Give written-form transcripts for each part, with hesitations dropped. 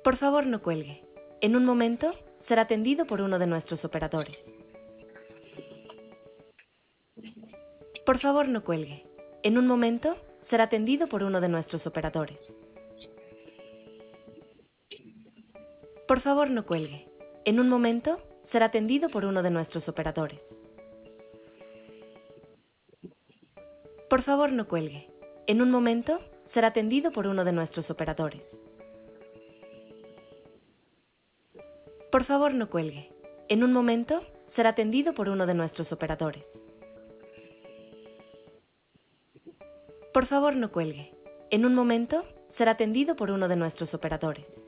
Por favor, no cuelgue. En un momento será atendido por uno de nuestros operadores. Por favor, no cuelgue. En un momento será atendido por uno de nuestros operadores. Por favor, no cuelgue. En un momento será atendido por uno de nuestros operadores. Por favor, no cuelgue. En un momento será atendido por uno de nuestros operadores. Por favor, no cuelgue. En un momento será atendido por uno de nuestros operadores. Por favor, no cuelgue. En un momento será atendido por uno de nuestros operadores.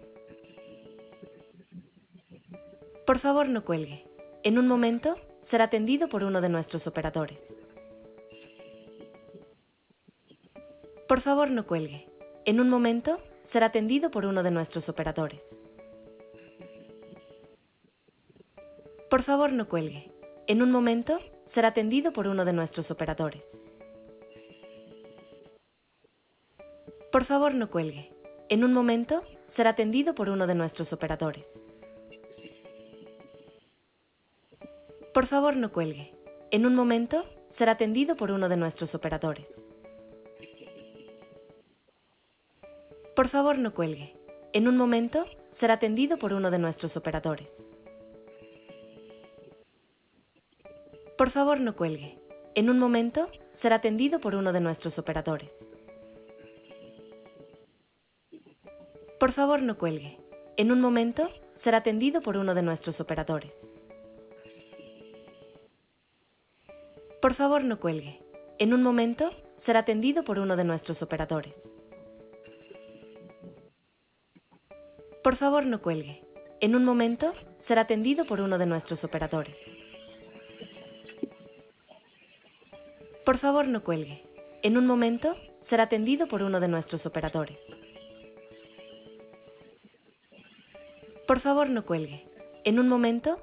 Por favor, no cuelgue. En un momento será atendido por uno de nuestros operadores. Por favor, no cuelgue. En un momento será atendido por uno de nuestros operadores. Por favor, no cuelgue. En un momento será atendido por uno de nuestros operadores. Por favor, no cuelgue. En un momento será atendido por uno de nuestros operadores. Por favor, no cuelgue. En un momento será atendido por uno de nuestros operadores. Por favor, no cuelgue. En un momento será atendido por uno de nuestros operadores. Por favor, no cuelgue. En un momento será atendido por uno de nuestros operadores. Por favor, no cuelgue. En un momento será atendido por uno de nuestros operadores. Por favor, no cuelgue. En un momento será atendido por uno de nuestros operadores. Por favor, no cuelgue. En un momento será atendido por uno de nuestros operadores. Por favor, no cuelgue. En un momento será atendido por uno de nuestros operadores. Por favor, no cuelgue. En un momento